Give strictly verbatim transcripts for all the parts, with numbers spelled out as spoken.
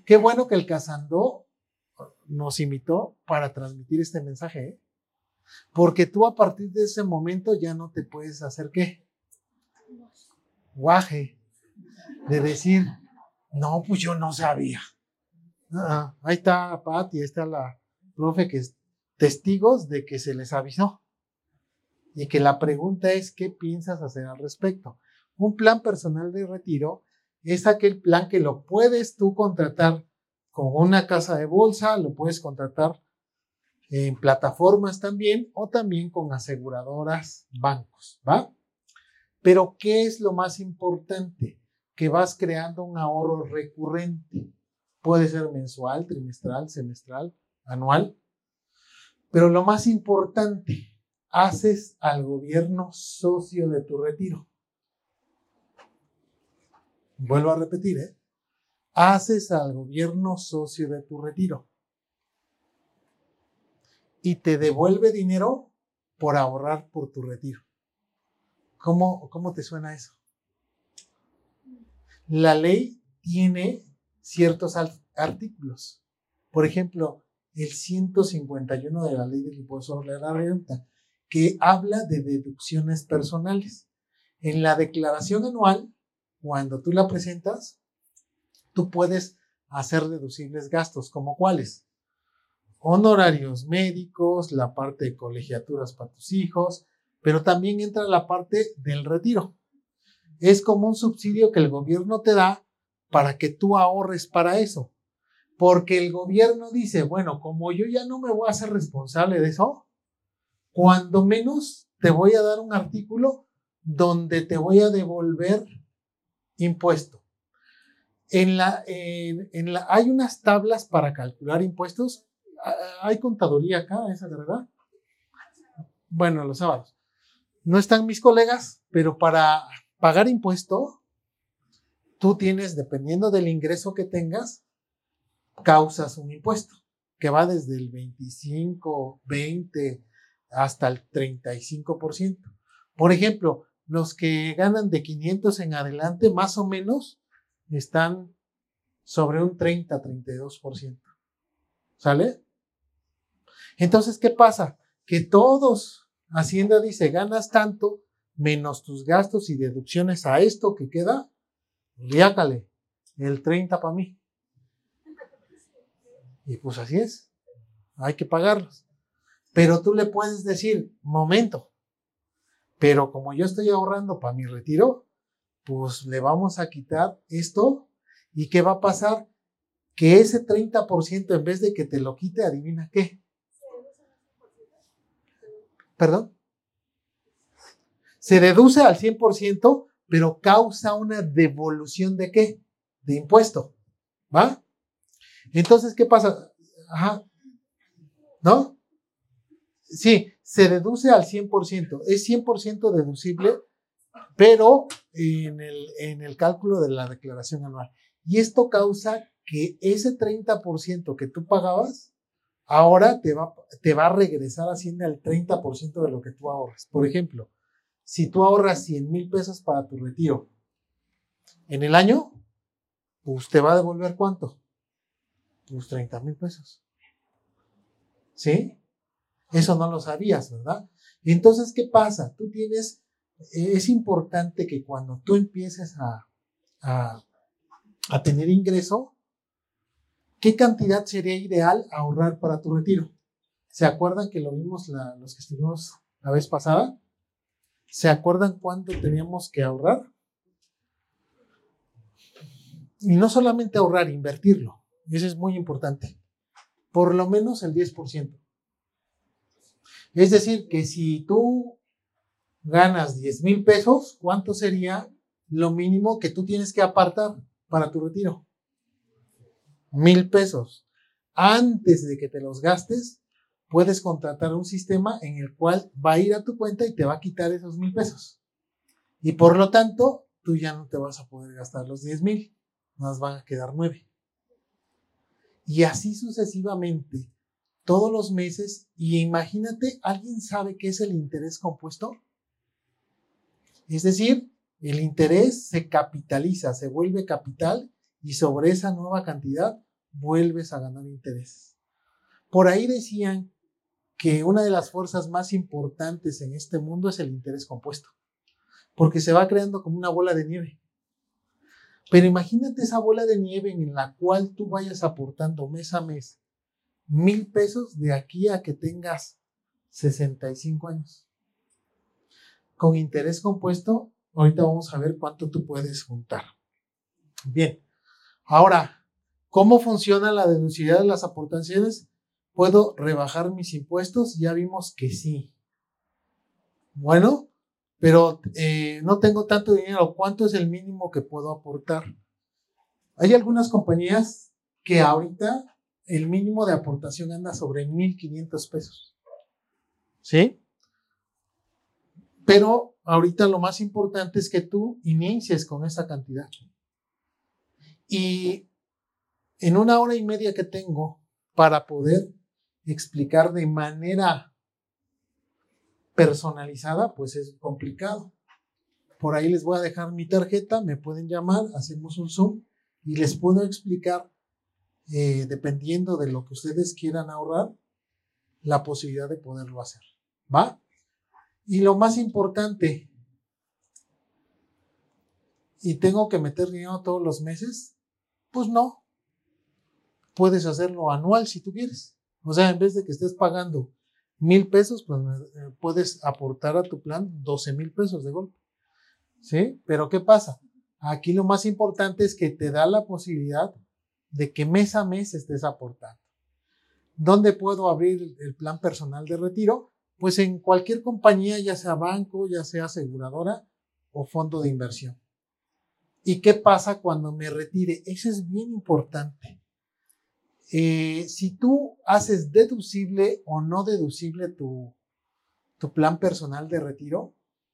Qué bueno que el Casandó nos invitó para transmitir este mensaje, ¿eh? Porque tú a partir de ese momento ya no te puedes hacer ¿qué? Guaje. De decir, no, pues yo no sabía. Ah, ahí está Pati, ahí está la profe que es testigos de que se les avisó. Y que la pregunta es, ¿qué piensas hacer al respecto? Un plan personal de retiro es aquel plan que lo puedes tú contratar con una casa de bolsa, lo puedes contratar en plataformas también o también con aseguradoras, bancos, ¿va? Pero ¿qué es lo más importante? Que vas creando un ahorro recurrente. Puede ser mensual, trimestral, semestral, anual. Pero lo más importante, haces al gobierno socio de tu retiro. Vuelvo a repetir, ¿eh? Haces al gobierno socio de tu retiro. Y te devuelve dinero por ahorrar por tu retiro. ¿Cómo, cómo te suena eso? La ley tiene ciertos artículos. Por ejemplo, el ciento cincuenta y uno de la ley del impuesto sobre la renta, que habla de deducciones personales. En la declaración anual, cuando tú la presentas, tú puedes hacer deducibles gastos, ¿como cuáles? Honorarios médicos, la parte de colegiaturas para tus hijos, pero también entra la parte del retiro. Es como un subsidio que el gobierno te da para que tú ahorres para eso. Porque el gobierno dice, bueno, como yo ya no me voy a hacer responsable de eso, cuando menos te voy a dar un artículo donde te voy a devolver impuesto. En la, en, en la, hay unas tablas para calcular impuestos. Hay contaduría acá, esa de verdad. Bueno, los sábados. No están mis colegas, pero para pagar impuesto, tú tienes, dependiendo del ingreso que tengas, causas un impuesto que va desde el veinticinco, veinte hasta el treinta y cinco por ciento. Por ejemplo, los que ganan de quinientos en adelante, más o menos, están sobre un treinta, treinta y dos por ciento. ¿Sale? Entonces, ¿qué pasa? Que todos, Hacienda dice, ganas tanto, menos tus gastos y deducciones a esto que queda, riácale, el treinta para mí. Y pues así es, hay que pagarlos. Pero tú le puedes decir, momento, pero como yo estoy ahorrando para mi retiro, pues le vamos a quitar esto. ¿Y qué va a pasar? Que ese treinta por ciento, en vez de que te lo quite, adivina qué. ¿Perdón? Se deduce al cien por ciento, pero causa una devolución de qué? De impuesto. ¿Va? Entonces, ¿qué pasa? Ajá. ¿No? Sí, se deduce al cien por ciento. Es cien por ciento deducible, pero en el, en el cálculo de la declaración anual. Y esto causa que ese treinta por ciento que tú pagabas, ahora te va, te va a regresar a Hacienda el treinta por ciento de lo que tú ahorras. Por ejemplo, si tú ahorras cien mil pesos para tu retiro en el año, pues te va a devolver ¿cuánto? Pues treinta mil pesos. ¿Sí? Eso no lo sabías, ¿verdad? Entonces, ¿qué pasa? Tú tienes, eh, es importante que cuando tú empieces a, a, a tener ingreso, ¿qué cantidad sería ideal ahorrar para tu retiro? ¿Se acuerdan que lo vimos la, los que estuvimos la vez pasada? ¿Se acuerdan cuánto teníamos que ahorrar? Y no solamente ahorrar, invertirlo. Eso es muy importante. Por lo menos el diez por ciento. Es decir, que si tú ganas diez mil pesos, ¿cuánto sería lo mínimo que tú tienes que apartar para tu retiro? Mil pesos. Antes de que te los gastes, puedes contratar un sistema en el cual va a ir a tu cuenta y te va a quitar esos mil pesos. Y por lo tanto, tú ya no te vas a poder gastar los diez mil, más van a quedar nueve. Y así sucesivamente, todos los meses. Y imagínate, ¿alguien sabe qué es el interés compuesto? Es decir, el interés se capitaliza, se vuelve capital y sobre esa nueva cantidad vuelves a ganar interés. Por ahí decían que una de las fuerzas más importantes en este mundo es el interés compuesto, porque se va creando como una bola de nieve. Pero imagínate esa bola de nieve en la cual tú vayas aportando mes a mes mil pesos de aquí a que tengas sesenta y cinco años. Con interés compuesto, ahorita vamos a ver cuánto tú puedes juntar. Bien, ahora, ¿cómo funciona la deducibilidad de las aportaciones? ¿Puedo rebajar mis impuestos? Ya vimos que sí. Bueno, pero eh, no tengo tanto dinero. ¿Cuánto es el mínimo que puedo aportar? Hay algunas compañías que ahorita el mínimo de aportación anda sobre mil quinientos pesos. ¿Sí? Pero ahorita lo más importante es que tú inicies con esa cantidad. Y en una hora y media que tengo para poder explicar de manera personalizada, pues es complicado. Por ahí les voy a dejar mi tarjeta, me pueden llamar, hacemos un Zoom y les puedo explicar, eh, dependiendo de lo que ustedes quieran ahorrar, la posibilidad de poderlo hacer. ¿Va? Y lo más importante, ¿y tengo que meter dinero todos los meses? Pues no. Puedes hacerlo anual si tú quieres. O sea, en vez de que estés pagando mil pesos, pues eh, puedes aportar a tu plan doce mil pesos de golpe. ¿Sí? Pero ¿qué pasa? Aquí lo más importante es que te da la posibilidad de que mes a mes estés aportando. ¿Dónde puedo abrir el plan personal de retiro? Pues en cualquier compañía, ya sea banco, ya sea aseguradora o fondo de inversión. ¿Y qué pasa cuando me retire? Eso es bien importante. Eh, si tú haces deducible o no deducible tu, tu plan personal de retiro,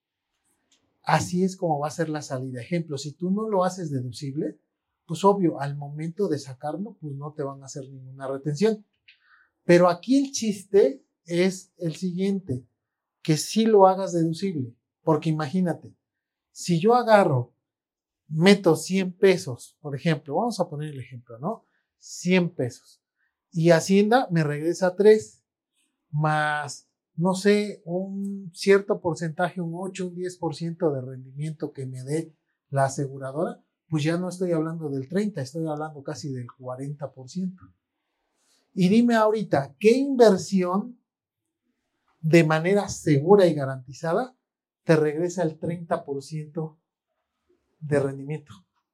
así es como va a ser la salida. Ejemplo, si tú no lo haces deducible, pues obvio, al momento de sacarlo, pues no te van a hacer ninguna retención. Pero aquí el chiste es el siguiente, que sí lo hagas deducible. Porque imagínate, si yo agarro, meto cien pesos, por ejemplo, vamos a poner el ejemplo, ¿no? cien pesos. Y Hacienda me regresa tres, más, no sé, un cierto porcentaje, un ocho, un diez por ciento de rendimiento que me dé la aseguradora, pues ya no estoy hablando del treinta, estoy hablando casi del cuarenta por ciento. Y dime ahorita, ¿qué inversión de manera segura y garantizada te regresa el treinta por ciento de rendimiento?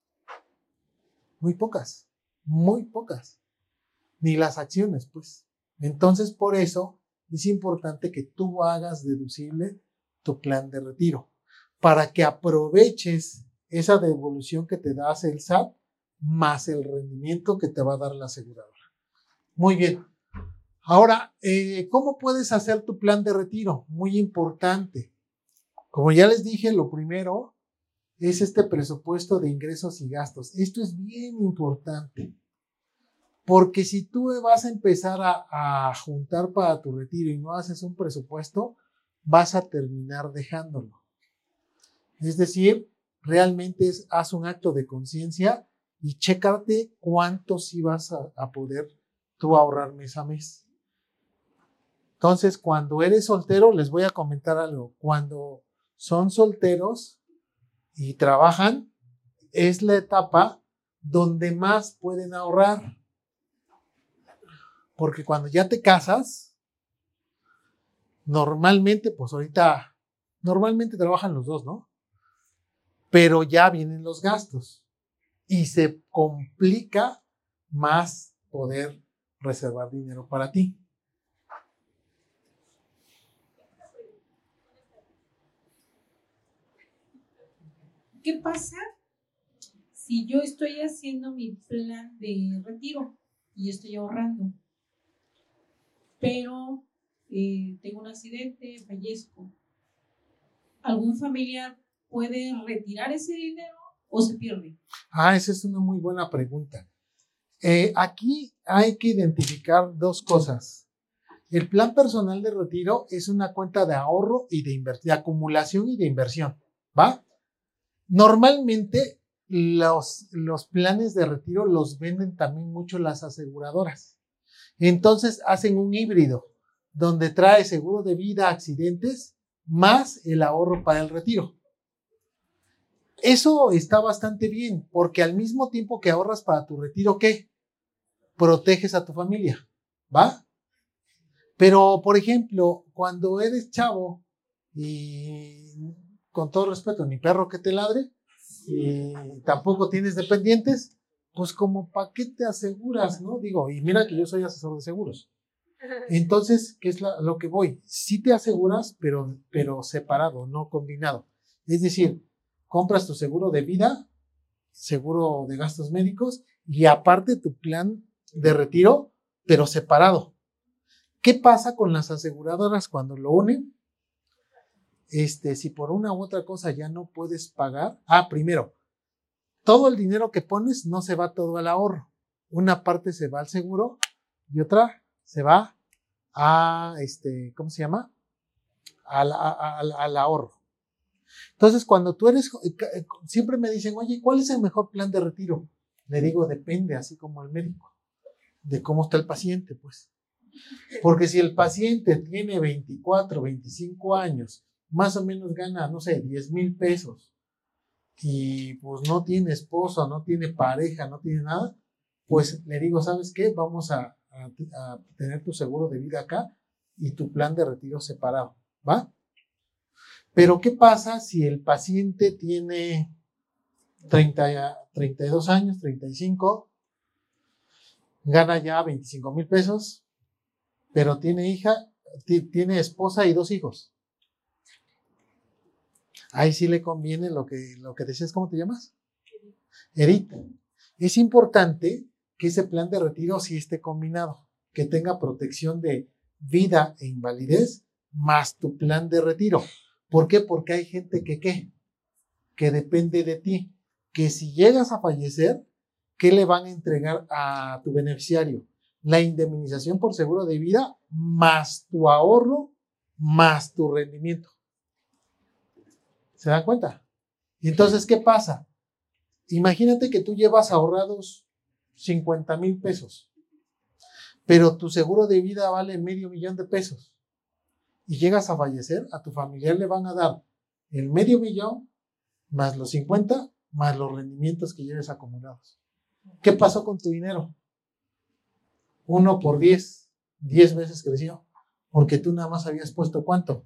Muy pocas, muy pocas. Ni las acciones, pues. Entonces, por eso es importante que tú hagas deducible tu plan de retiro, para que aproveches esa devolución que te da el S A T más el rendimiento que te va a dar la aseguradora. Muy bien. Ahora, eh, ¿cómo puedes hacer tu plan de retiro? Muy importante. Como ya les dije, lo primero es este presupuesto de ingresos y gastos. Esto es bien importante. Porque si tú vas a empezar a, a juntar para tu retiro y no haces un presupuesto, vas a terminar dejándolo. Es decir, realmente es, haz un acto de conciencia y chécate cuánto sí vas a, a poder tú ahorrar mes a mes. Entonces, cuando eres soltero, les voy a comentar algo. Cuando son solteros y trabajan, es la etapa donde más pueden ahorrar. Porque cuando ya te casas, normalmente, pues ahorita, normalmente trabajan los dos, ¿no? Pero ya vienen los gastos y se complica más poder reservar dinero para ti. ¿Qué pasa si yo estoy haciendo mi plan de retiro y estoy ahorrando, pero eh, tengo un accidente, fallezco? ¿Algún familiar puede retirar ese dinero o se pierde? Ah, esa es una muy buena pregunta. Eh, aquí hay que identificar dos cosas. El plan personal de retiro es una cuenta de ahorro y de, de acumulación y de inversión, ¿va? Normalmente los, los planes de retiro los venden también mucho las aseguradoras. Entonces hacen un híbrido donde trae seguro de vida, accidentes, más el ahorro para el retiro. Eso está bastante bien, porque al mismo tiempo que ahorras para tu retiro, ¿qué? Proteges a tu familia, ¿va? Pero, por ejemplo, cuando eres chavo y, con todo respeto, ni perro que te ladre, y tampoco tienes dependientes, pues como para qué te aseguras, ¿no? Digo, y mira que yo soy asesor de seguros. Entonces, ¿qué es la, lo que voy? Sí te aseguras, pero, pero separado, no combinado. Es decir, compras tu seguro de vida, seguro de gastos médicos y aparte tu plan de retiro, pero separado. ¿Qué pasa con las aseguradoras cuando lo unen? Este, si por una u otra cosa ya no puedes pagar. Ah, primero, todo el dinero que pones no se va todo al ahorro. Una parte se va al seguro y otra se va a, este, ¿cómo se llama? Al, al, al ahorro. Entonces, cuando tú eres, siempre me dicen, oye, ¿cuál es el mejor plan de retiro? Le digo, depende, así como el médico, de cómo está el paciente, pues. Porque si el paciente tiene veinticuatro, veinticinco años, más o menos gana, no sé, diez mil pesos, y pues no tiene esposo, no tiene pareja, no tiene nada, pues le digo, ¿sabes qué? Vamos a, a, a tener tu seguro de vida acá y tu plan de retiro separado, ¿va? Pero ¿qué pasa si el paciente tiene treinta, treinta y dos años, treinta y cinco, gana ya veinticinco mil pesos, pero tiene hija, tiene esposa y dos hijos? Ahí sí le conviene lo que, lo que decías, ¿cómo te llamas? Edith. Es importante que ese plan de retiro sí esté combinado, que tenga protección de vida e invalidez más tu plan de retiro. ¿Por qué? Porque hay gente que, ¿qué? Que depende de ti, que si llegas a fallecer, ¿qué le van a entregar a tu beneficiario? La indemnización por seguro de vida más tu ahorro más tu rendimiento. ¿Se dan cuenta? Y entonces, ¿qué pasa? Imagínate que tú llevas ahorrados cincuenta mil pesos, pero tu seguro de vida vale medio millón de pesos. Y llegas a fallecer, a tu familiar le van a dar el medio millón más los cincuenta, más los rendimientos que lleves acumulados. ¿Qué pasó con tu dinero? Uno por diez, diez veces creció, porque tú nada más habías puesto ¿cuánto?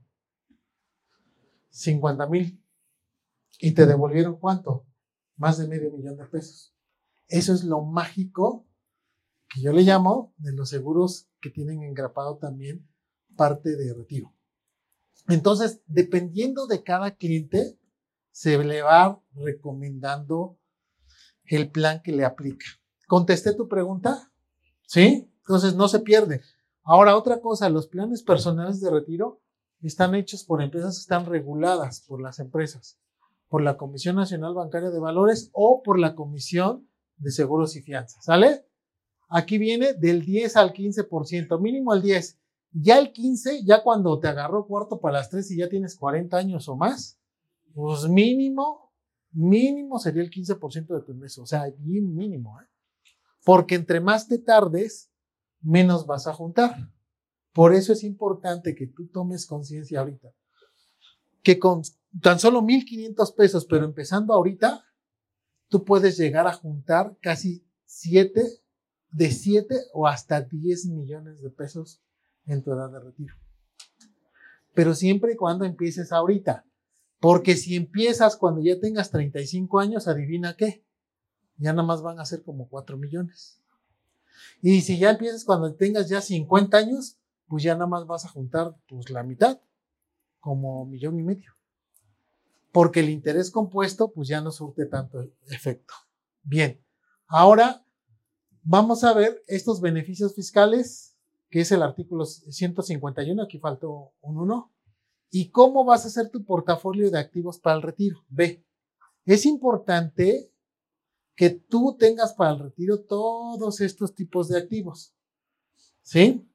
cincuenta mil. ¿Y te devolvieron cuánto? Más de medio millón de pesos. Eso es lo mágico que yo le llamo de los seguros que tienen engrapado también parte de retiro. Entonces, dependiendo de cada cliente, se le va recomendando el plan que le aplica. ¿Contesté tu pregunta? ¿Sí? Entonces no se pierde. Ahora, otra cosa, los planes personales de retiro están hechos por empresas que están reguladas por las empresas, por la Comisión Nacional Bancaria de Valores o por la Comisión de Seguros y Fianzas, ¿sale? Aquí viene del diez al quince por ciento, mínimo el diez. Ya el quince, ya cuando te agarró cuarto para las tres y ya tienes cuarenta años o más, pues mínimo, mínimo sería el quince por ciento de tu ingreso, o sea, bien mínimo, ¿eh? Porque entre más te tardes, menos vas a juntar. Por eso es importante que tú tomes conciencia ahorita, que con tan solo mil quinientos pesos, pero empezando ahorita, tú puedes llegar a juntar casi siete, de siete o hasta diez millones de pesos en tu edad de retiro. Pero siempre y cuando empieces ahorita, porque si empiezas cuando ya tengas treinta y cinco años, adivina qué, ya nada más van a ser como cuatro millones. Y si ya empiezas cuando tengas ya cincuenta años, pues ya nada más vas a juntar pues la mitad, como millón y medio. Porque el interés compuesto pues ya no surte tanto efecto. Bien, ahora vamos a ver estos beneficios fiscales, que es el artículo ciento cincuenta y uno, aquí faltó un uno, y cómo vas a hacer tu portafolio de activos para el retiro. Ve, es importante que tú tengas para el retiro todos estos tipos de activos, ¿sí?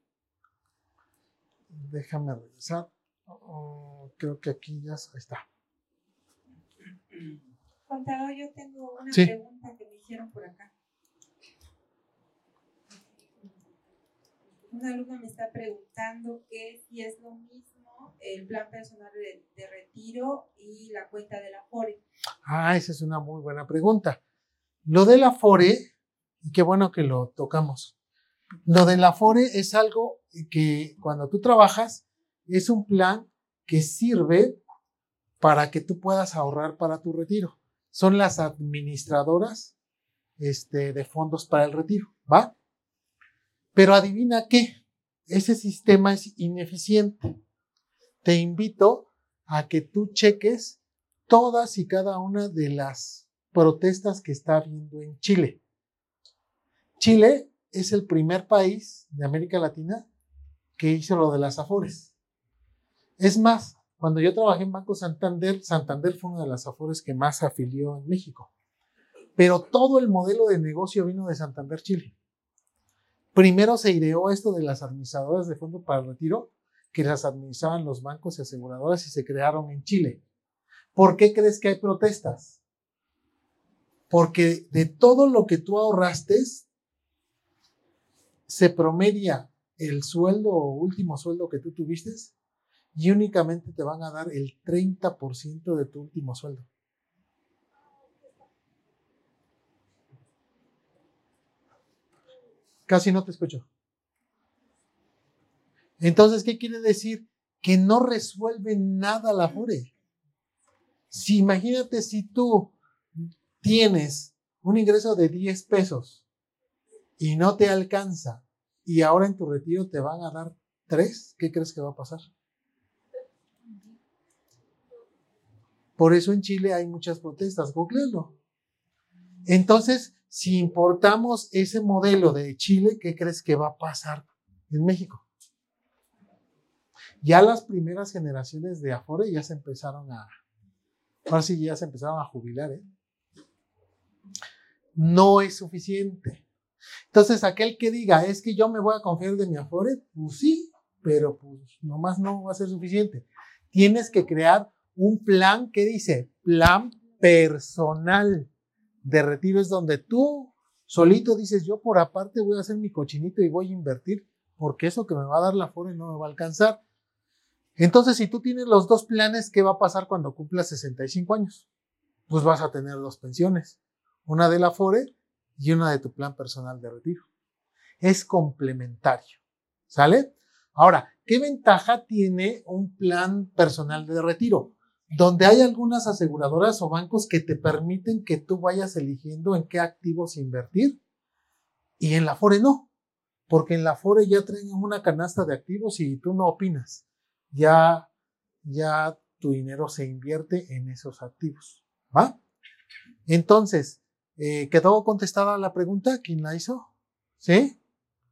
Déjame revisar. Oh, creo que aquí ya está. Contador, yo tengo una Sí. pregunta que me hicieron por acá. Una alumna me está preguntando que si es lo mismo el plan personal de, de retiro y la cuenta del Afore. Ah, esa es una muy buena pregunta. Lo del Afore, y qué bueno que lo tocamos. Lo del Afore es algo que cuando tú trabajas es un plan que sirve para que tú puedas ahorrar para tu retiro. Son las administradoras este, de fondos para el retiro, ¿va? Pero adivina qué, ese sistema es ineficiente. Te invito a que tú cheques todas y cada una de las protestas que está habiendo en Chile. Chile es el primer país de América Latina que hizo lo de las Afores. Es más, cuando yo trabajé en Banco Santander, Santander fue una de las Afores que más afilió en México. Pero todo el modelo de negocio vino de Santander, Chile. Primero se ideó esto de las administradoras de fondo para el retiro, que las administraban los bancos y aseguradoras y se crearon en Chile. ¿Por qué crees que hay protestas? Porque de todo lo que tú ahorraste, se promedia el sueldo o último sueldo que tú tuviste y únicamente te van a dar el treinta por ciento de tu último sueldo. Casi no te escucho. Entonces, ¿qué quiere decir? Que no resuelve nada la Afore. Si imagínate si tú tienes un ingreso de diez pesos y no te alcanza y ahora en tu retiro te van a dar tres, ¿qué crees que va a pasar? Por eso en Chile hay muchas protestas, googlealo. Entonces, si importamos ese modelo de Chile, ¿qué crees que va a pasar en México? Ya las primeras generaciones de Afore ya se empezaron a, ahora sí ya se empezaron a jubilar, ¿eh? No es suficiente. Entonces, aquel que diga, es que yo me voy a confiar de mi Afore, pues sí, pero pues nomás no va a ser suficiente. Tienes que crear un plan que dice, plan personal de retiro, es donde tú solito dices, yo por aparte voy a hacer mi cochinito y voy a invertir, porque eso que me va a dar la Afore no me va a alcanzar. Entonces, si tú tienes los dos planes, ¿qué va a pasar cuando cumplas sesenta y cinco años? Pues vas a tener dos pensiones, una de la Afore y una de tu plan personal de retiro. Es complementario, ¿sale? Ahora, ¿qué ventaja tiene un plan personal de retiro? Donde hay algunas aseguradoras o bancos que te permiten que tú vayas eligiendo en qué activos invertir y en la Afore no, porque en la Afore ya traen una canasta de activos y tú no opinas. Ya, ya tu dinero se invierte en esos activos, ¿va? Entonces, eh, ¿quedó contestada la pregunta? ¿Quién la hizo? ¿Sí?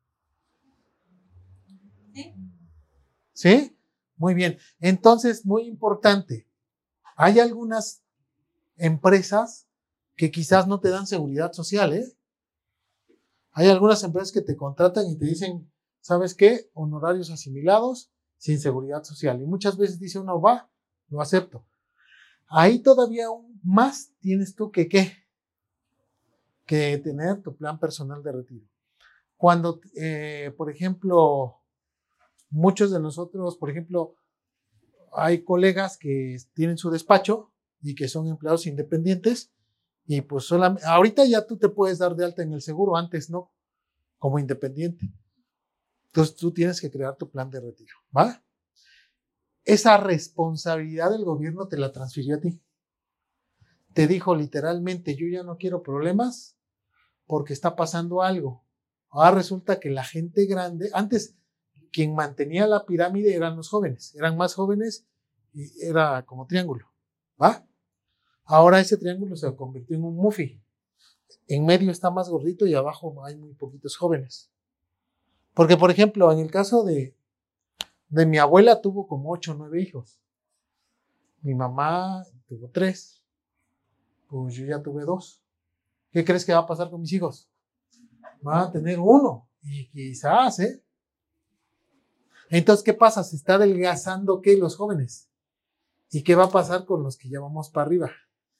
¿Sí? ¿Sí? Muy bien. Entonces, muy importante, hay algunas empresas que quizás no te dan seguridad social, ¿eh? Hay algunas empresas que te contratan y te dicen, ¿sabes qué? Honorarios asimilados sin seguridad social. Y muchas veces dice uno, va, lo acepto. Ahí todavía aún más tienes tú que, ¿qué? Que tener tu plan personal de retiro. Cuando, eh, por ejemplo, muchos de nosotros, por ejemplo, hay colegas que tienen su despacho y que son empleados independientes y pues solamente, ahorita ya tú te puedes dar de alta en el seguro, antes no, como independiente. Entonces tú tienes que crear tu plan de retiro, ¿va? Esa responsabilidad del gobierno te la transfirió a ti. Te dijo literalmente, yo ya no quiero problemas porque está pasando algo. Ahora resulta que la gente grande, antes quien mantenía la pirámide eran los jóvenes, eran más jóvenes y era como triángulo, ¿va? Ahora ese triángulo se convirtió en un muffy. En medio está más gordito y abajo hay muy poquitos jóvenes. Porque, por ejemplo, en el caso de, de mi abuela tuvo como ocho o nueve hijos. Mi mamá tuvo tres. Pues yo ya tuve dos. ¿Qué crees que va a pasar con mis hijos? Van a tener uno. Y quizás, ¿eh? Entonces, ¿qué pasa? Se está adelgazando, ¿qué? Los jóvenes. ¿Y qué va a pasar con los que ya vamos para arriba?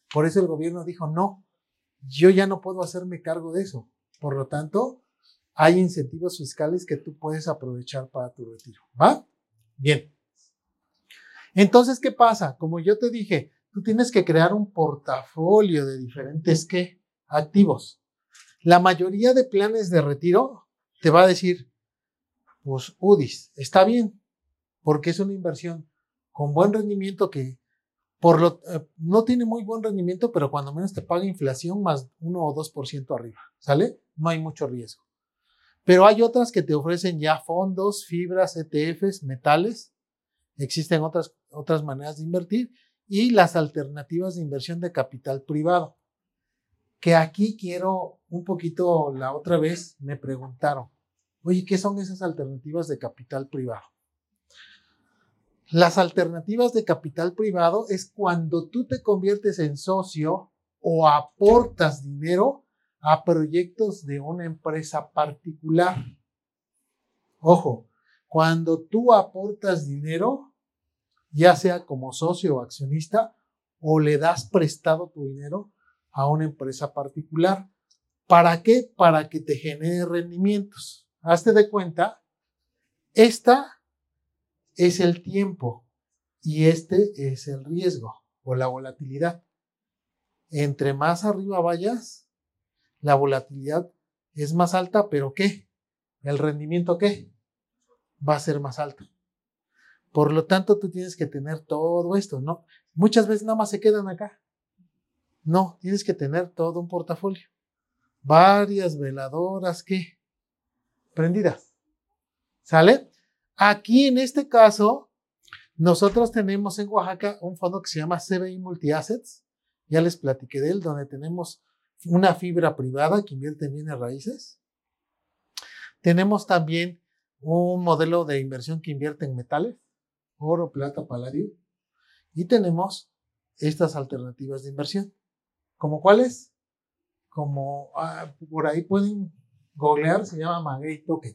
Por eso el gobierno dijo, no, yo ya no puedo hacerme cargo de eso. Por lo tanto, hay incentivos fiscales que tú puedes aprovechar para tu retiro. ¿Va? Bien. Entonces, ¿qué pasa? Como yo te dije, tú tienes que crear un portafolio de diferentes, ¿qué? Activos. La mayoría de planes de retiro te va a decir, pues U D I S, está bien, porque es una inversión con buen rendimiento que por lo, eh, no tiene muy buen rendimiento, pero cuando menos te paga inflación más uno o dos por ciento arriba, ¿sale? No hay mucho riesgo. Pero hay otras que te ofrecen ya fondos, fibras, E T Fs, metales. Existen otras, otras maneras de invertir y las alternativas de inversión de capital privado. Que aquí quiero un poquito, la otra vez me preguntaron, oye, ¿qué son esas alternativas de capital privado? Las alternativas de capital privado es cuando tú te conviertes en socio o aportas dinero a proyectos de una empresa particular. Ojo, cuando tú aportas dinero, ya sea como socio o accionista, o le das prestado tu dinero a una empresa particular. ¿Para qué? Para que te genere rendimientos. Hazte de cuenta, esta es el tiempo y este es el riesgo o la volatilidad. Entre más arriba vayas, la volatilidad es más alta, pero ¿qué? ¿El rendimiento qué? Va a ser más alto. Por lo tanto, tú tienes que tener todo esto, ¿no? Muchas veces nada más se quedan acá. No, tienes que tener todo un portafolio. Varias veladoras, ¿qué? Prendidas. ¿Sale? Aquí en este caso, nosotros tenemos en Oaxaca un fondo que se llama C B I Multiassets. Ya les platiqué de él, donde tenemos una fibra privada que invierte en bienes raíces. Tenemos también un modelo de inversión que invierte en metales, oro, plata, paladio. Y tenemos estas alternativas de inversión. ¿Como cuáles? Como ah, por ahí pueden googlear, se llama Maguey Token.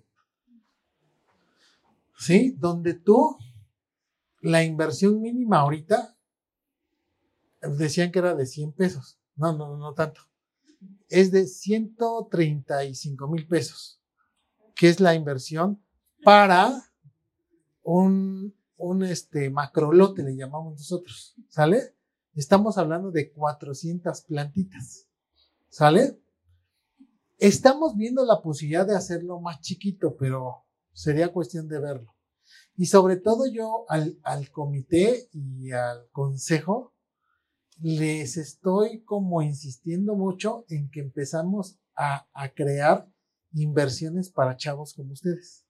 ¿Sí? Donde tú, la inversión mínima ahorita, decían que era de cien pesos. No, no, no tanto. Es de ciento treinta y cinco mil pesos, que es la inversión para un, un este, macrolote, le llamamos nosotros. ¿Sale? Estamos hablando de cuatrocientas plantitas. ¿Sale? Estamos viendo la posibilidad de hacerlo más chiquito, pero sería cuestión de verlo. Y sobre todo yo al, al comité y al consejo les estoy como insistiendo mucho en que empezamos a, a crear inversiones para chavos como ustedes.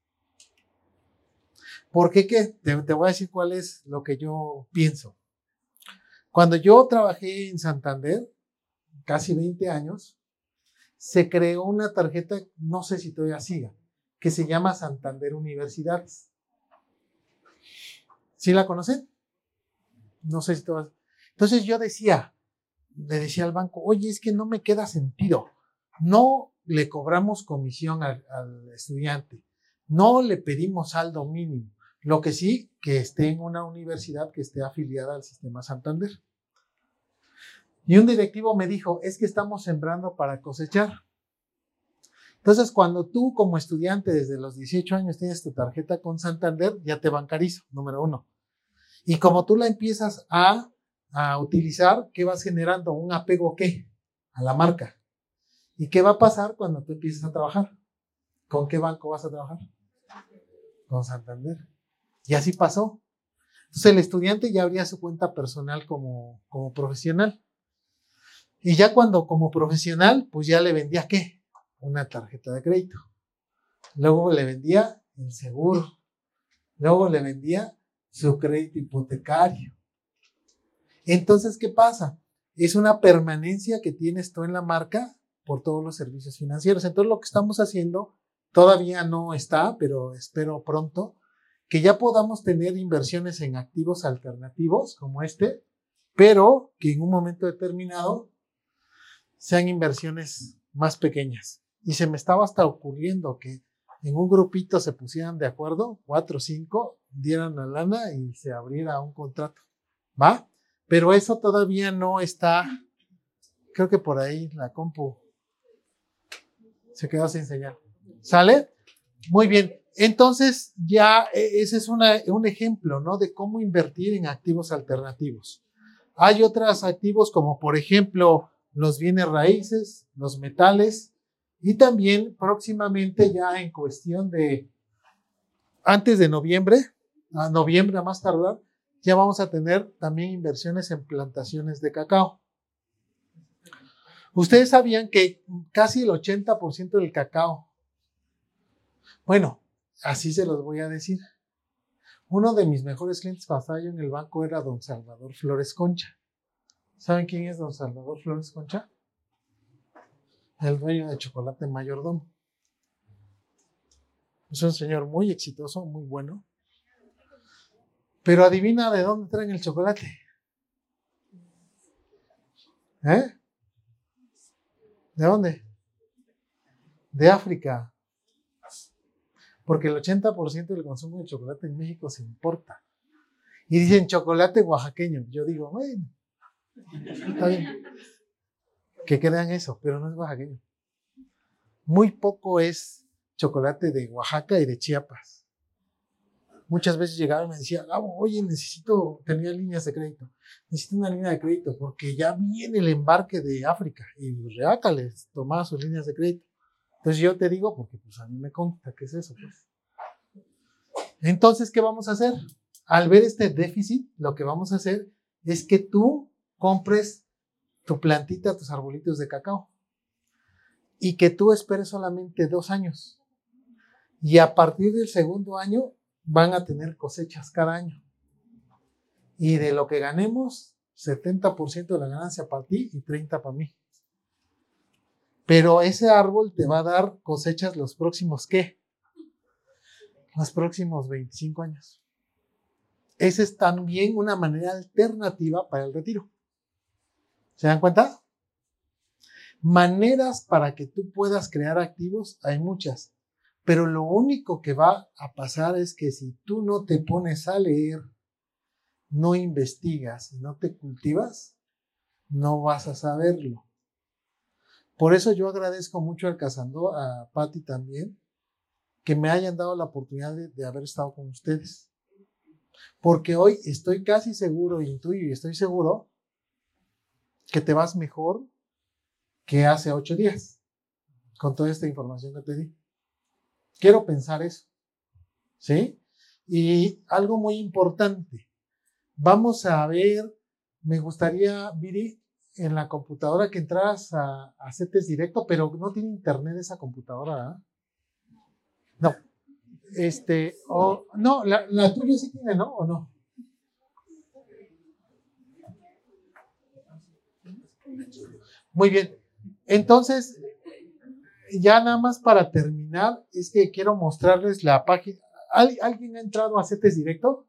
¿Por qué? ¿Qué? Te, te voy a decir cuál es lo que yo pienso. Cuando yo trabajé en Santander, casi veinte años, se creó una tarjeta, no sé si todavía siga, que se llama Santander Universidades. ¿Sí la conocen? No sé si todavía. Entonces yo decía, le decía al banco, oye, es que no me queda sentido. No le cobramos comisión al, al estudiante, no le pedimos saldo mínimo. Lo que sí, que esté en una universidad que esté afiliada al sistema Santander. Y un directivo me dijo, es que estamos sembrando para cosechar. Entonces, cuando tú como estudiante desde los dieciocho años tienes tu tarjeta con Santander, ya te bancarizo, número uno. Y como tú la empiezas a, a utilizar, ¿qué vas generando? Un apego, ¿qué? A la marca. ¿Y qué va a pasar cuando tú empieces a trabajar? ¿Con qué banco vas a trabajar? Con Santander. Y así pasó. Entonces, el estudiante ya abría su cuenta personal como, como profesional. Y ya cuando como profesional, pues ya le vendía ¿qué? Una tarjeta de crédito. Luego le vendía el seguro. Luego le vendía su crédito hipotecario. Entonces, ¿qué pasa? Es una permanencia que tienes tú en la marca por todos los servicios financieros. Entonces, lo que estamos haciendo todavía no está, pero espero pronto, que ya podamos tener inversiones en activos alternativos como este, pero que en un momento determinado sean inversiones más pequeñas. Y se me estaba hasta ocurriendo que en un grupito se pusieran de acuerdo, cuatro o cinco, dieran la lana y se abriera un contrato. ¿Va? Pero eso todavía no está Creo que por ahí la compu se quedó sin señal. ¿Sale? Muy bien. Entonces, ya ese es una, un ejemplo, ¿no? De cómo invertir en activos alternativos. Hay otros activos como, por ejemplo, los bienes raíces, los metales, y también próximamente ya en cuestión de antes de noviembre, a noviembre a más tardar, ya vamos a tener también inversiones en plantaciones de cacao. Ustedes sabían que casi el ochenta por ciento del cacao, bueno, así se los voy a decir. Uno de mis mejores clientes cuando estaba yo en el banco era don Salvador Flores Concha. ¿Saben quién es don Salvador Flores Concha? El dueño de Chocolate Mayordomo. Es un señor muy exitoso, muy bueno. Pero adivina de dónde traen el chocolate. ¿Eh? ¿De dónde? De África. Porque el ochenta por ciento del consumo de chocolate en México se importa. Y dicen chocolate oaxaqueño. Yo digo, bueno, está bien. Que crean eso, pero no es oaxaqueño. Muy poco es chocolate de Oaxaca y de Chiapas. Muchas veces llegaba y me decía, Gabo, oye, necesito, tenía líneas de crédito, necesito una línea de crédito porque ya viene el embarque de África y Reaca les tomaba sus líneas de crédito. Entonces yo te digo, porque pues a mí me consta que es eso, pues. Entonces, ¿qué vamos a hacer? Al ver este déficit, lo que vamos a hacer es que tú compres tu plantita, tus arbolitos de cacao y que tú esperes solamente dos años. Y a partir del segundo año van a tener cosechas cada año. Y de lo que ganemos, setenta por ciento de la ganancia para ti y treinta por ciento para mí. Pero ese árbol te va a dar cosechas los próximos, ¿qué? Los próximos veinticinco años. Esa es también una manera alternativa para el retiro. ¿Se dan cuenta? Maneras para que tú puedas crear activos hay muchas. Pero lo único que va a pasar es que si tú no te pones a leer, no investigas y no te cultivas, no vas a saberlo. Por eso yo agradezco mucho al Casandó, a Patti también, que me hayan dado la oportunidad de, de haber estado con ustedes. Porque hoy estoy casi seguro, intuyo y estoy seguro que te vas mejor que hace ocho días con toda esta información que te di. Quiero pensar eso, ¿sí? Y algo muy importante, vamos a ver, me gustaría, Viri, en la computadora que entras a, a CETES Directo, pero no tiene internet esa computadora, ¿eh? No, este, o, no, la, la tuya sí tiene, ¿no? ¿O no? Muy bien, entonces, ya nada más para terminar, es que quiero mostrarles la página. ¿Al, ¿Alguien ha entrado a CETES Directo?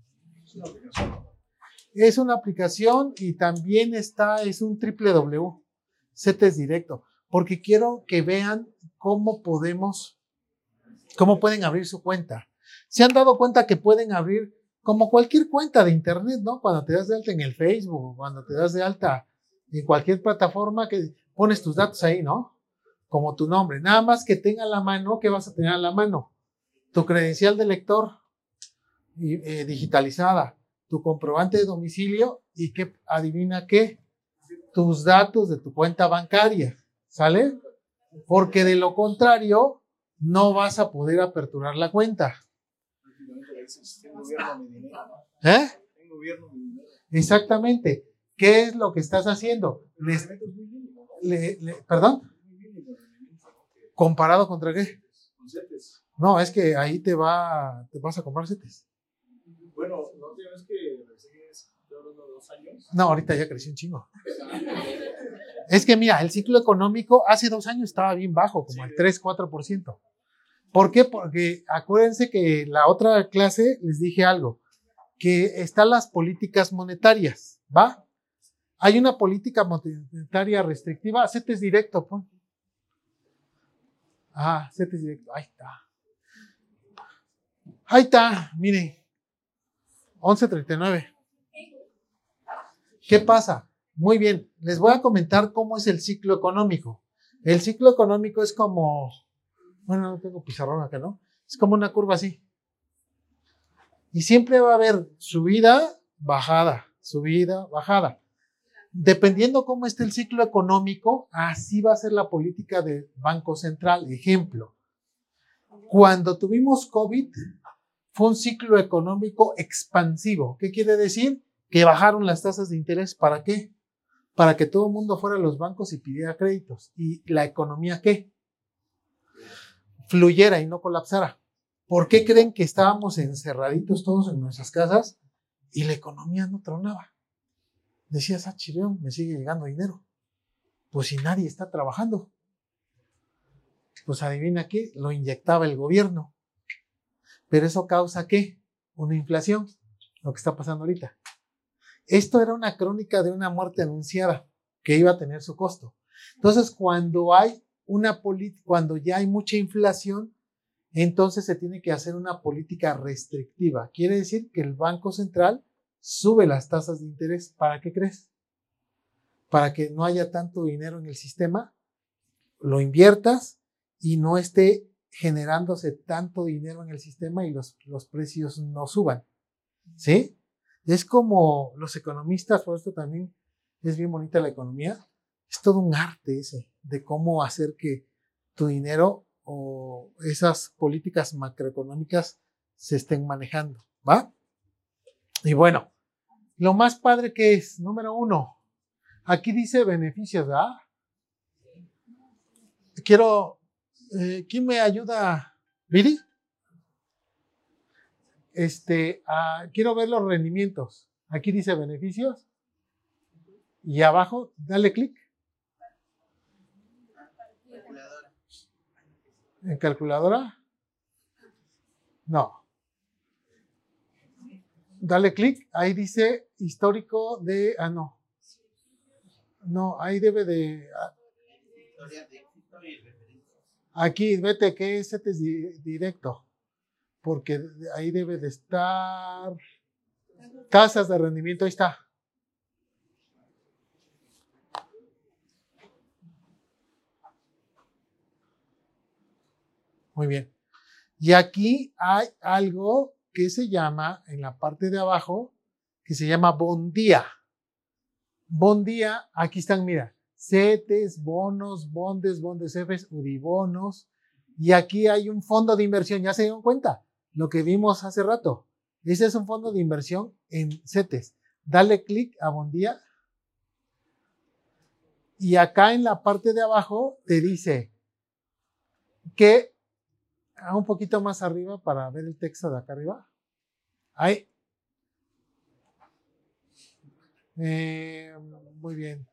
Es una aplicación y también está, es un doble u doble u doble u punto CETES Directo, porque quiero que vean cómo podemos, cómo pueden abrir su cuenta. Se han dado cuenta que pueden abrir como cualquier cuenta de internet, ¿no? Cuando te das de alta en el Facebook, cuando te das de alta en cualquier plataforma que pones tus datos ahí, ¿no? Como tu nombre, nada más que tenga a la mano, ¿qué vas a tener a la mano? Tu credencial de lector eh, digitalizada, tu comprobante de domicilio y que adivina qué, tus datos de tu cuenta bancaria, ¿sale? Porque de lo contrario no vas a poder aperturar la cuenta. ¿Eh? Exactamente. ¿Qué es lo que estás haciendo? Les, le, le, ¿Perdón? ¿Comparado contra qué? No, es que ahí te va, te vas a comprar CETES. Bueno, no tienes que recibes dos años. No, ahorita ya creció un chingo. Es que mira, el ciclo económico hace dos años estaba bien bajo, como el tres, cuatro por ciento. ¿Por qué? Porque acuérdense que la otra clase les dije algo, que están las políticas monetarias, ¿va? Hay una política monetaria restrictiva, CETES Directo, pon. Ah, CETES Directo, ahí está. Ahí está, miren, once treinta y nueve. ¿Qué pasa? Muy bien, les voy a comentar cómo es el ciclo económico. El ciclo económico es como, bueno, no tengo pizarrón acá, ¿no? Es como una curva así. Y siempre va a haber subida, bajada, subida, bajada. Dependiendo cómo esté el ciclo económico, así va a ser la política del Banco Central. Ejemplo, cuando tuvimos COVID, fue un ciclo económico expansivo. ¿Qué quiere decir? Que bajaron las tasas de interés. ¿Para qué? Para que todo el mundo fuera a los bancos y pidiera créditos. ¿Y la economía qué? Fluyera y no colapsara. ¿Por qué creen que estábamos encerraditos todos en nuestras casas y la economía no tronaba? Decías, ah, chirón, me sigue llegando dinero. Pues si nadie está trabajando. Pues adivina qué, lo inyectaba el gobierno. Pero eso causa ¿qué? Una inflación, lo que está pasando ahorita. Esto era una crónica de una muerte anunciada que iba a tener su costo. Entonces, cuando hay una política, cuando ya hay mucha inflación, entonces se tiene que hacer una política restrictiva. Quiere decir que el Banco Central sube las tasas de interés. ¿Para qué crees? Para que no haya tanto dinero en el sistema, lo inviertas y no esté generándose tanto dinero en el sistema y los, los precios no suban. ¿Sí? Es como los economistas, por esto también es bien bonita la economía, es todo un arte ese, de cómo hacer que tu dinero o esas políticas macroeconómicas se estén manejando, ¿va? Y bueno, lo más padre que es, número uno, aquí dice beneficios, ¿verdad? Quiero, eh, ¿quién me ayuda? ¿Viri? Este, uh, quiero ver los rendimientos. Aquí dice beneficios. Y abajo, dale clic. Calculadora. ¿En calculadora? No. Dale clic. Ahí dice histórico de... Ah, no. No, ahí debe de... Ah, aquí, vete, que ese es directo. Porque ahí debe de estar tasas de rendimiento, ahí está. Muy bien. Y aquí hay algo que se llama, en la parte de abajo, que se llama bondía. Bondía, aquí están, mira, CETES, bonos, bondes, bondes Fs, Uribonos. Y aquí hay un fondo de inversión, ¿ya se dieron cuenta? Lo que vimos hace rato. Ese es un fondo de inversión en CETES. Dale clic a Bondía. Y acá en la parte de abajo te dice que, un poquito más arriba para ver el texto de acá arriba. Ahí. Eh, muy bien.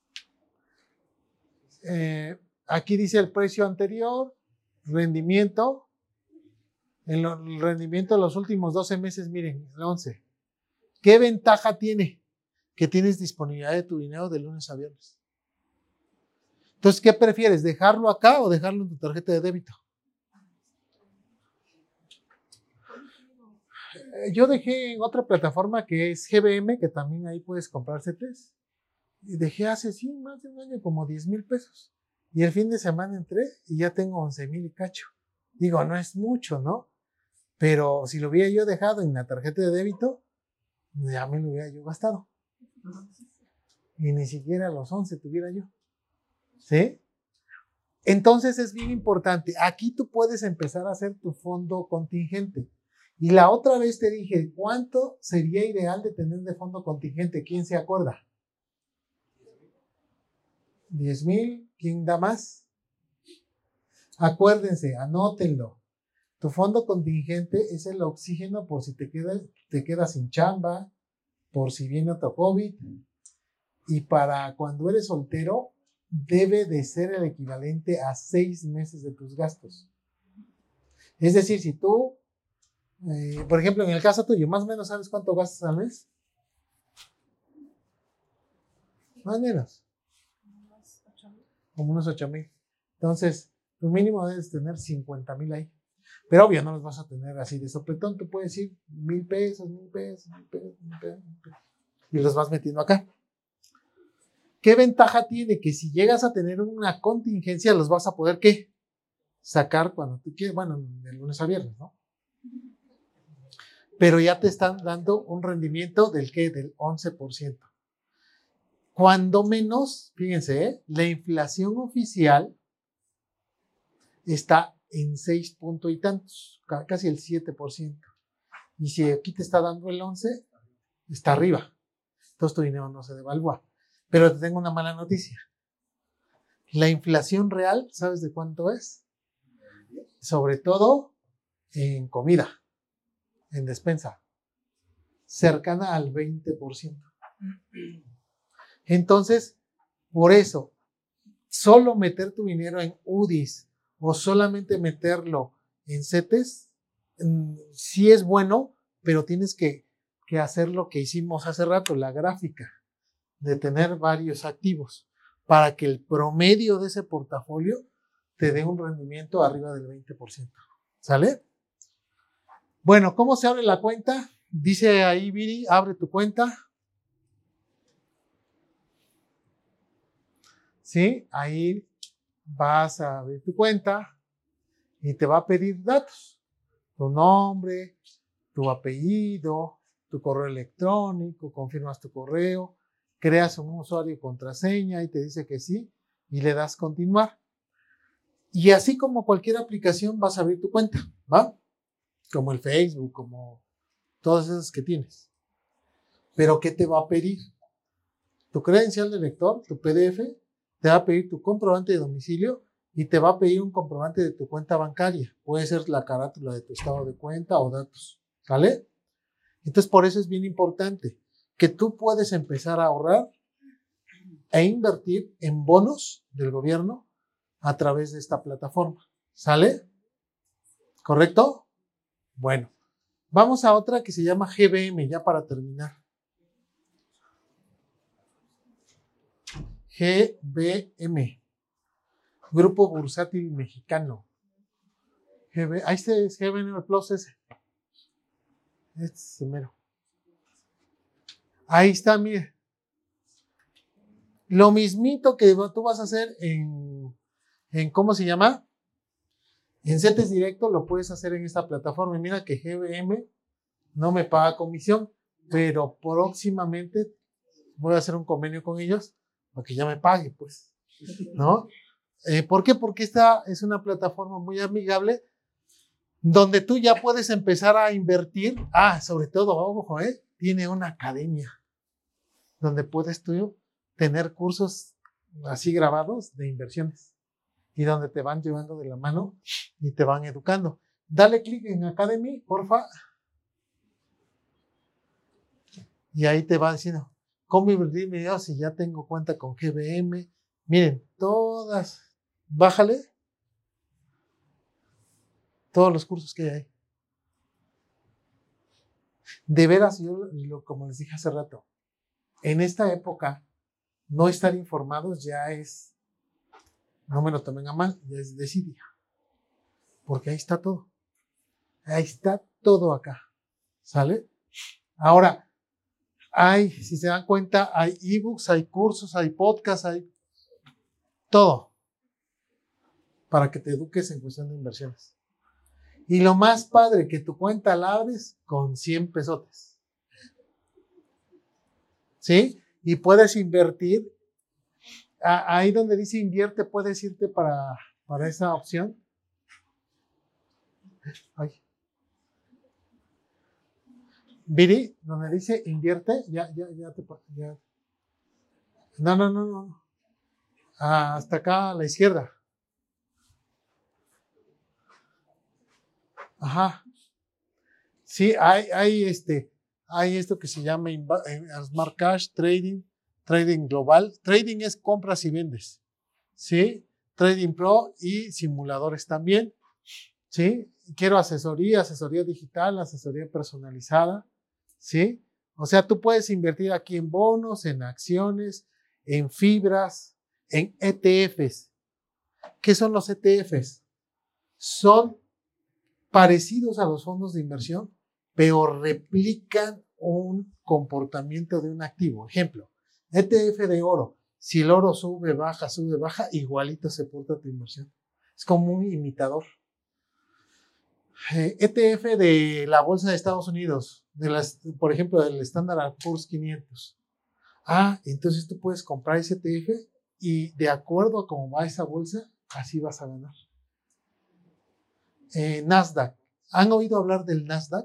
Eh, aquí dice el precio anterior, rendimiento. En lo, el rendimiento de los últimos doce meses, miren, el once. ¿Qué ventaja tiene? Que tienes disponibilidad de tu dinero de lunes a viernes. Entonces, ¿qué prefieres? ¿Dejarlo acá o dejarlo en tu tarjeta de débito? Yo dejé en otra plataforma que es G B M, que también ahí puedes comprar CETES. Y dejé hace, sí, más de un año, como diez mil pesos. Y el fin de semana entré y ya tengo once mil y cacho. Digo, no es mucho, ¿no? Pero si lo hubiera yo dejado en la tarjeta de débito, ya me lo hubiera yo gastado. Y ni siquiera los once tuviera yo. ¿Sí? Entonces es bien importante. Aquí tú puedes empezar a hacer tu fondo contingente. Y la otra vez te dije, ¿cuánto sería ideal de tener de fondo contingente? ¿Quién se acuerda? diez mil. ¿Quién da más? Acuérdense, anótenlo. Tu fondo contingente es el oxígeno por si te quedas, te quedas sin chamba, por si viene otro COVID. Y para cuando eres soltero, debe de ser el equivalente a seis meses de tus gastos. Es decir, si tú, eh, por ejemplo, en el caso tuyo, más o menos sabes cuánto gastas al mes. Más o menos. Como unos ocho mil. Entonces, tu mínimo debes tener cincuenta mil ahí. Pero obvio, no los vas a tener así de sopletón. Tú puedes ir mil pesos, mil pesos, mil pesos, mil pesos, mil pesos. Y los vas metiendo acá. ¿Qué ventaja tiene? Que si llegas a tener una contingencia, los vas a poder, ¿qué? Sacar cuando tú quieras, bueno, de lunes a viernes, ¿no? Pero ya te están dando un rendimiento del ¿qué? Del once por ciento. Cuando menos, fíjense, ¿eh? La inflación oficial está en seis punto y tantos, casi el siete por ciento. Y si aquí te está dando el once, está arriba. Entonces tu dinero no se devalúa. Pero te tengo una mala noticia. La inflación real, ¿sabes de cuánto es? Sobre todo en comida, en despensa, cercana al veinte por ciento. Entonces, por eso, solo meter tu dinero en U D Is o solamente meterlo en CETES, sí es bueno, pero tienes que, que hacer lo que hicimos hace rato, la gráfica, de tener varios activos, para que el promedio de ese portafolio te dé un rendimiento arriba del veinte por ciento. ¿Sale? Bueno, ¿cómo se abre la cuenta? Dice ahí, Viri, abre tu cuenta. ¿Sí? Ahí vas a abrir tu cuenta y te va a pedir datos. Tu nombre, tu apellido, tu correo electrónico, confirmas tu correo, creas un usuario y contraseña y te dice que sí y le das continuar. Y así como cualquier aplicación vas a abrir tu cuenta, ¿va? Como el Facebook, como todas esas que tienes. Pero ¿qué te va a pedir? Tu credencial de lector, tu P D F, te va a pedir tu comprobante de domicilio y te va a pedir un comprobante de tu cuenta bancaria. Puede ser la carátula de tu estado de cuenta o datos, ¿vale? Entonces, por eso es bien importante que tú puedes empezar a ahorrar e invertir en bonos del gobierno a través de esta plataforma. ¿Sale? ¿Correcto? Bueno, vamos a otra que se llama G B M, ya para terminar. G B M, Grupo Bursátil Mexicano. G B, ahí está, es G B M Plus ese. Este es el mero. Ahí está, mire. Lo mismito que tú vas a hacer en, en ¿cómo se llama? En CETES Directo lo puedes hacer en esta plataforma. Y mira que G B M no me paga comisión, pero próximamente voy a hacer un convenio con ellos para que ya me pague, pues, ¿no? Eh, ¿Por qué? Porque esta es una plataforma muy amigable donde tú ya puedes empezar a invertir. Ah, sobre todo, ojo, ¿eh? Tiene una academia donde puedes tú tener cursos así grabados de inversiones y donde te van llevando de la mano y te van educando. Dale clic en Academy, porfa. Y ahí te va diciendo cómo invertir mi dinero si ya tengo cuenta con G B M. Miren, todas, bájale todos los cursos que hay ahí. De veras, yo, como les dije hace rato, en esta época, no estar informados ya es, no me lo tomen a mal, ya es desidia. Porque ahí está todo. Ahí está todo acá. ¿Sale? Ahora, hay, si se dan cuenta, hay ebooks, hay cursos, hay podcasts, hay todo para que te eduques en cuestión de inversiones. Y lo más padre, que tu cuenta la abres con cien pesotes. ¿Sí? Y puedes invertir. Ahí donde dice invierte, puedes irte para, para esa opción. Ay. Viri, donde dice invierte, ya, ya, ya te ya. No, no, no, no. Ah, hasta acá a la izquierda. Ajá. Sí, hay, hay este, hay esto que se llama Smart Cash Trading, Trading Global. Trading es compras y vendes. ¿Sí? Trading Pro y simuladores también. ¿Sí? Quiero asesoría, asesoría digital, asesoría personalizada. ¿Sí? O sea, tú puedes invertir aquí en bonos, en acciones, en fibras, en E T Fs. ¿Qué son los E T Fs? Son parecidos a los fondos de inversión, pero replican un comportamiento de un activo. Ejemplo, E T F de oro. si el oro sube, baja, sube, baja, igualito se porta tu inversión. Es como un imitador. Eh, E T F de la bolsa de Estados Unidos, de las, por ejemplo, del Standard and Poor's quinientos. Ah, entonces tú puedes comprar ese E T F y de acuerdo a cómo va esa bolsa, así vas a ganar. Eh, Nasdaq. ¿Han oído hablar del Nasdaq?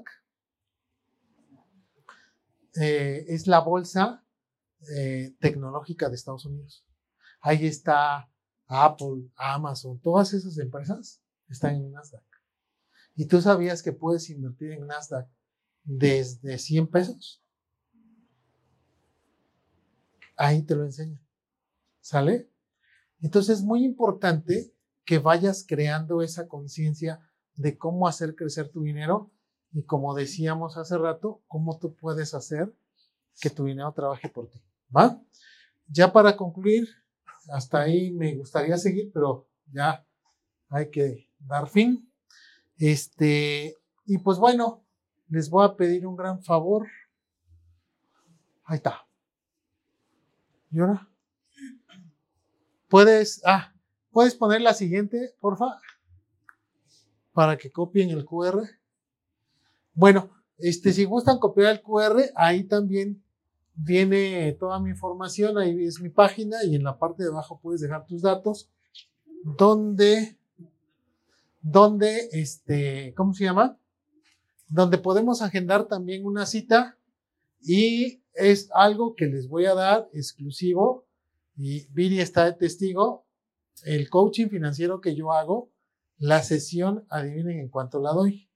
Eh, es la bolsa eh, tecnológica de Estados Unidos. Ahí está Apple, Amazon, todas esas empresas están en Nasdaq. ¿Y tú sabías que puedes invertir en Nasdaq desde cien pesos? Ahí te lo enseñan. ¿Sale? Entonces es muy importante que vayas creando esa conciencia de cómo hacer crecer tu dinero y, como decíamos hace rato, cómo tú puedes hacer que tu dinero trabaje por ti. ¿Va? Ya para concluir, hasta ahí me gustaría seguir, pero ya hay que dar fin. Este, y pues bueno, les voy a pedir un gran favor. Ahí está. ¿Y ahora? Puedes, ah, puedes poner la siguiente, porfa, para que copien el Q R. Bueno, este, si gustan copiar el Q R, ahí también viene toda mi información, ahí es mi página y en la parte de abajo puedes dejar tus datos, donde, donde, este, ¿cómo se llama? Donde podemos agendar también una cita y es algo que les voy a dar exclusivo y Viri está de testigo, el coaching financiero que yo hago, la sesión, adivinen en cuánto la doy.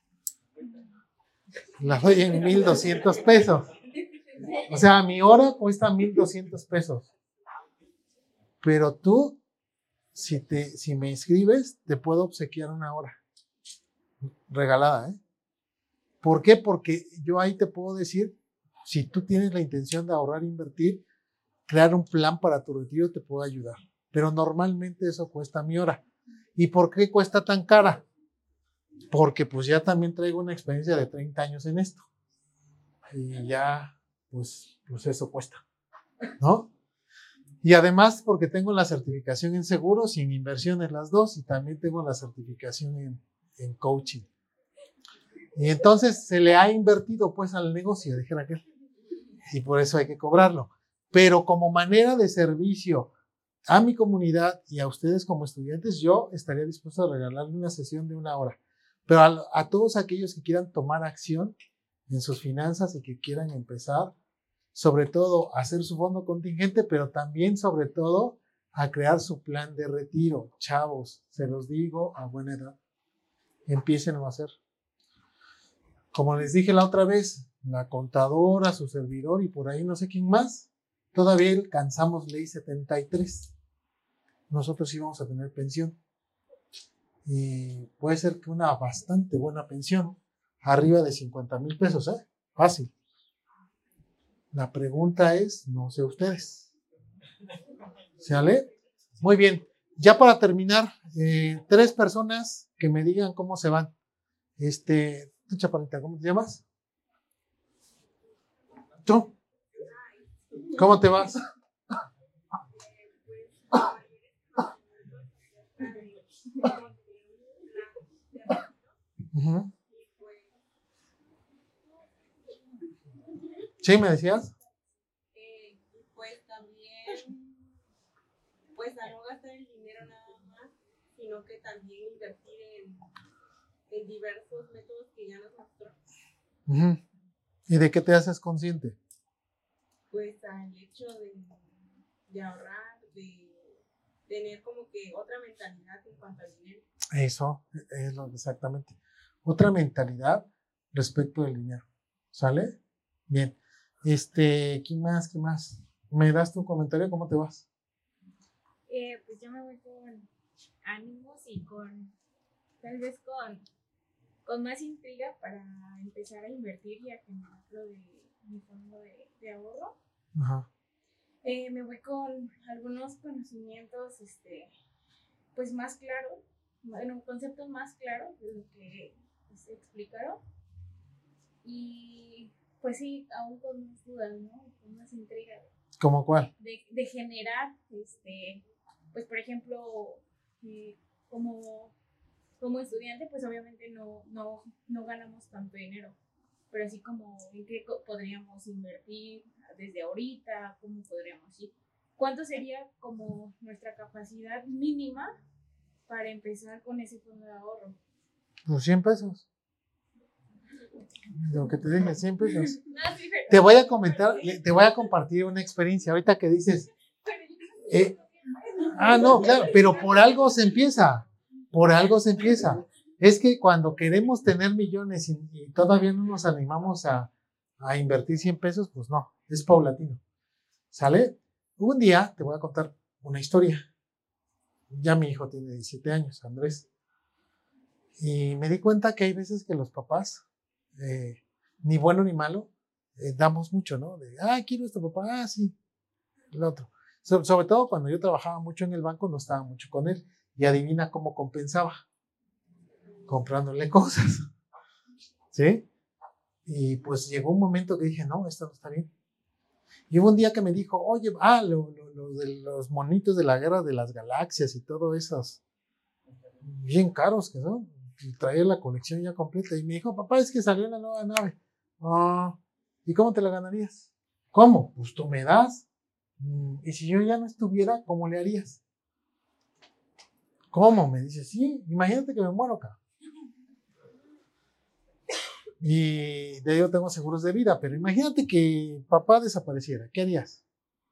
La doy en mil doscientos pesos. O sea, mi hora cuesta mil doscientos pesos. Pero tú, si, te, si me inscribes, te puedo obsequiar una hora. Regalada, ¿eh? ¿Por qué? Porque yo ahí te puedo decir, si tú tienes la intención de ahorrar e invertir, crear un plan para tu retiro te puedo ayudar. Pero normalmente eso cuesta mi hora. ¿Y por qué cuesta tan cara? Porque pues ya también traigo una experiencia de treinta años en esto. Y ya, pues, pues eso cuesta, ¿no? Y además porque tengo la certificación en seguros y en inversiones las dos, y también tengo la certificación en, en coaching. Y entonces se le ha invertido pues al negocio, dijera aquel. Y por eso hay que cobrarlo. Pero como manera de servicio a mi comunidad y a ustedes como estudiantes, yo estaría dispuesto a regalarle una sesión de una hora. Pero a, a todos aquellos que quieran tomar acción en sus finanzas y que quieran empezar, sobre todo, a hacer su fondo contingente, pero también, sobre todo, a crear su plan de retiro. Chavos, se los digo a buena edad, empiecen a hacer. Como les dije la otra vez, la contadora, su servidor y por ahí no sé quién más, todavía alcanzamos ley setenta y tres. Nosotros íbamos a tener pensión. Y puede ser que una bastante buena pensión, arriba de cincuenta mil pesos, ¿eh? Fácil. La pregunta es, no sé ustedes. ¿Sale? Muy bien. Ya para terminar, eh, tres personas que me digan cómo se van. Este, tú, chaparrita, ¿cómo te llamas? ¿Tú? ¿Cómo te vas? Uh-huh. ¿Sí, me decías? Eh, pues también, pues a no gastar el dinero nada más, sino que también invertir en, en diversos métodos que ya nos mostró. Uh-huh. ¿Y de qué te haces consciente? Pues al hecho de, de ahorrar, de tener como que otra mentalidad en cuanto al dinero. Eso es lo exactamente. Otra mentalidad respecto del dinero. ¿Sale? Bien. Este, ¿qué más? ¿Qué más? ¿Me das tu comentario? ¿Cómo te vas? Eh, pues yo me voy con ánimos y con, tal vez con, con más intriga para empezar a invertir y a generar lo de mi fondo de, de ahorro. Ajá. Eh, me voy con algunos conocimientos, este, pues más claros, bueno, conceptos más claros de lo que pues, explicaron. Y pues sí, aún con más dudas, ¿no? Con más intriga ¿Cómo cuál? De, de generar, este, pues por ejemplo, eh, como, como estudiante, pues obviamente no, no, no ganamos tanto dinero, pero así como en qué co- podríamos invertir desde ahorita, cómo podríamos ir. ¿Cuánto sería como nuestra capacidad mínima para empezar con ese fondo de ahorro? Pues cien pesos. Lo que te dije, cien pesos. No, sí, pero- Te voy a comentar, te voy a compartir una experiencia. Ahorita que dices, eh, ah, no, claro, pero por algo se empieza. Por algo se empieza. Es que cuando queremos tener millones y, y todavía no nos animamos a, a invertir cien pesos, pues no, es paulatino. ¿Sale? Un día te voy a contar una historia. Ya mi hijo tiene diecisiete años, Andrés. Y me di cuenta que hay veces que los papás, eh, ni bueno ni malo, eh, damos mucho, ¿no? De, ah, quiero esto, papá, ah, sí, el otro. So, sobre todo cuando yo trabajaba mucho en el banco, no estaba mucho con él. Y adivina cómo compensaba. Comprándole cosas. ¿Sí? Y pues llegó un momento que dije, no, esto no está bien. Y hubo un día que me dijo, oye, ah, lo, lo, lo de los monitos de la guerra de las galaxias y todo esos, bien caros que son. Y traía la colección ya completa. Y me dijo, papá, es que salió la nueva nave. Ah, ¿y cómo te la ganarías? ¿Cómo? Pues tú me das. Mm, y si yo ya no estuviera, ¿cómo le harías? ¿Cómo? Me dice, sí, imagínate que me muero acá. Y de ello tengo seguros de vida, pero imagínate que papá desapareciera, ¿qué harías?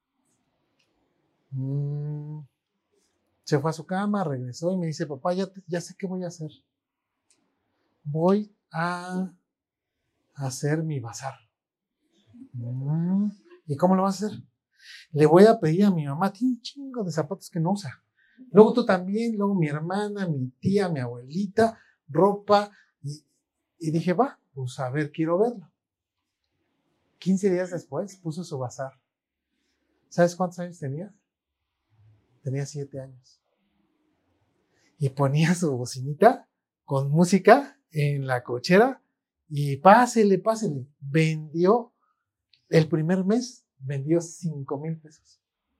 Mm, se fue a su cama, regresó y me dice, papá, ya, te- ya sé qué voy a hacer. Voy a hacer mi bazar. Mm, ¿y cómo lo vas a hacer? Le voy a pedir a mi mamá, tiene un chingo de zapatos que no usa. Luego tú también, luego mi hermana, mi tía, mi abuelita, ropa. Y, y dije, va, pues a ver, quiero verlo. quince días después puso su bazar. ¿Sabes cuántos años tenía? Tenía siete años. Y ponía su bocinita con música en la cochera y pásele, pásele. Vendió, el primer mes, vendió cinco mil pesos.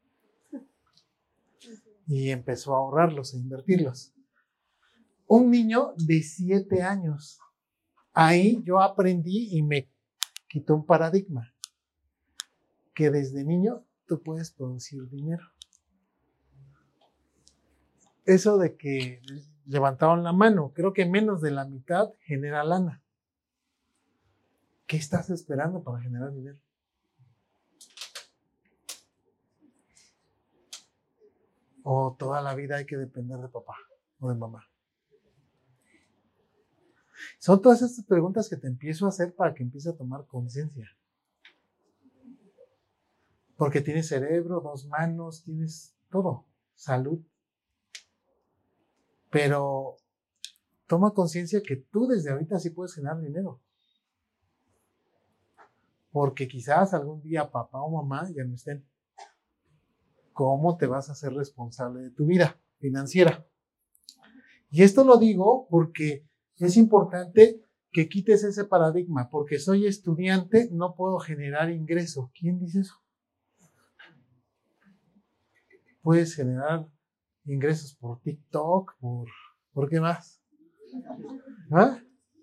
Y empezó a ahorrarlos, a invertirlos. Un niño de siete años. Ahí yo aprendí y me quitó un paradigma. Que desde niño tú puedes producir dinero. Eso de que levantaron la mano, creo que menos de la mitad genera lana. ¿Qué estás esperando para generar dinero? O toda la vida hay que depender de papá o de mamá. Son todas estas preguntas que te empiezo a hacer para que empieces a tomar conciencia. Porque tienes cerebro, dos manos, tienes todo, salud. Pero toma conciencia que tú desde ahorita sí puedes generar dinero. Porque quizás algún día papá o mamá ya no estén. ¿Cómo te vas a hacer responsable de tu vida financiera? Y esto lo digo porque es importante que quites ese paradigma. Porque soy estudiante, no puedo generar ingreso. ¿Quién dice eso? Puedes generar ingresos por TikTok, por... ¿Por qué más? ¿Ah?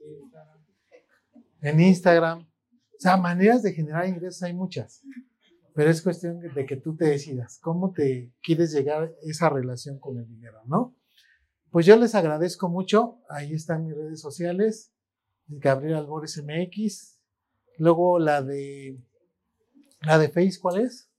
En Instagram. O sea, maneras de generar ingresos hay muchas. Pero es cuestión de que tú te decidas cómo te quieres llegar a esa relación con el dinero, ¿no? Pues yo les agradezco mucho. Ahí están mis redes sociales. Gabriel Albores M X. Luego la de... ¿La de Face cuál es?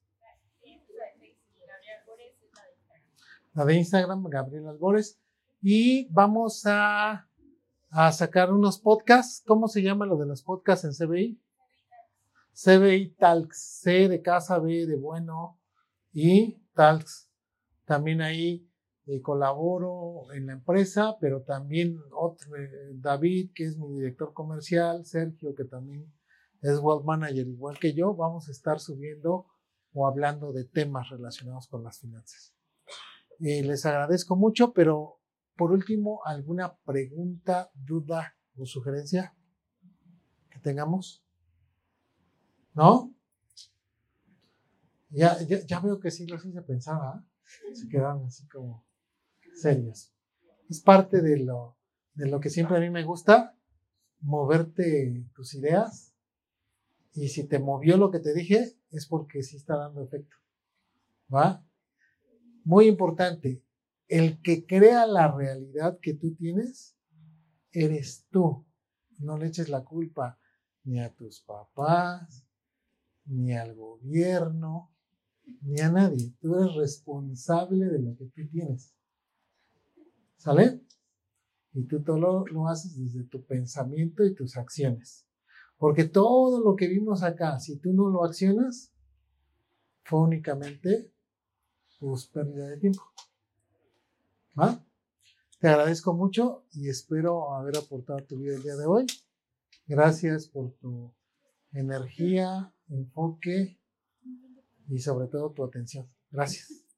La de Instagram, Gabriel Albores. Y vamos a, a sacar unos podcasts. ¿Cómo se llama lo de los podcasts en C B I? C B I Talks. C de casa, B de bueno y Talks. También ahí eh, colaboro en la empresa, pero también otro, eh, David, que es mi director comercial, Sergio, que también es Wealth Manager igual que yo, vamos a estar subiendo o hablando de temas relacionados con las finanzas. Eh, les agradezco mucho, pero por último, ¿alguna pregunta, duda o sugerencia que tengamos? ¿No? Ya, ya, ya veo que sí los hice pensar, ¿ah? Se quedaron así como serios. Es parte de lo, de lo que siempre a mí me gusta, moverte tus ideas. Y si te movió lo que te dije, es porque sí está dando efecto. ¿Va? Muy importante, el que crea la realidad que tú tienes, eres tú. No le eches la culpa ni a tus papás, ni al gobierno, ni a nadie. Tú eres responsable de lo que tú tienes. ¿Sale? Y tú todo lo, lo haces desde tu pensamiento y tus acciones. Porque todo lo que vimos acá, si tú no lo accionas, fue únicamente pues, pérdida de tiempo. ¿Va? Te agradezco mucho y espero haber aportado a tu vida el día de hoy. Gracias por tu energía, enfoque y sobre todo tu atención. Gracias.